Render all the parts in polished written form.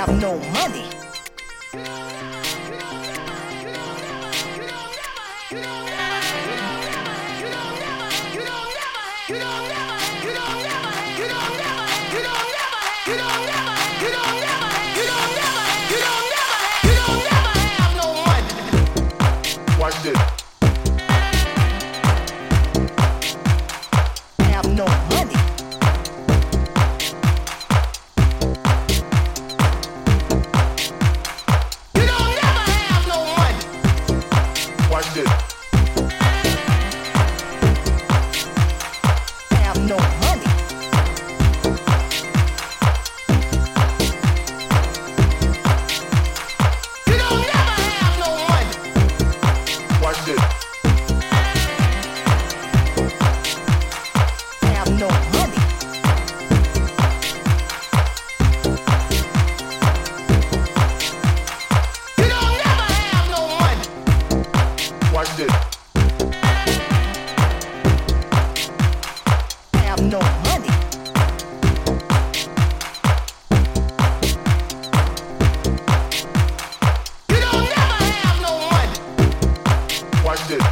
have no money. Watch this. Have no money. You don't never have no money. Watch this. Have no money. You don't never have no money. Watch this. Have no money. You don't never have no money. Watch this. Have no money. You don't never have no money. Watch this.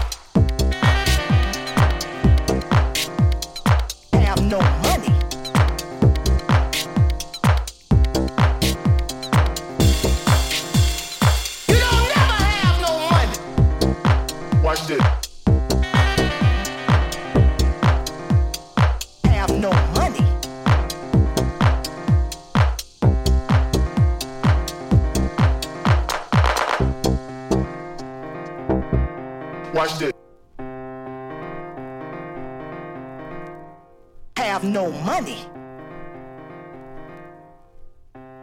Have no money. You don't never have no money. Watch this. Have no money. Watch this. Have no money.